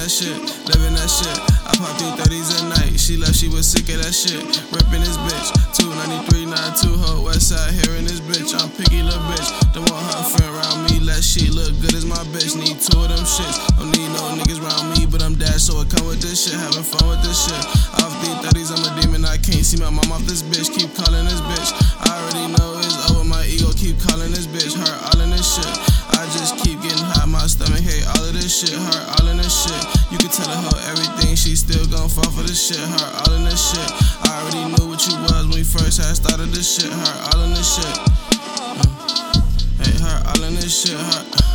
that shit, living that shit. I pop through 30s at night. She left, she was sick of that shit. Ripping this bitch. 293, 92, ho, west side here in this bitch. I'm picky little bitch. Don't want her friend around me. Let she look good as my bitch. Need two of them shits. Don't need no niggas around me, but I'm dash, so I come with this shit. Having fun with this shit. Off these 30s, I'm a demon. I can't see my mom off this bitch. Keep calling this bitch. I already know it's over. My ego keep calling this bitch. Her all in this shit. I just keep getting hot. My stomach hate all of this shit. Her all in this shit. You can tell her everything. She still gon' fall for this shit. Her all in this shit. I already knew what you was when we first had started this shit. Her all in this shit. Hey, her all in this shit. Her.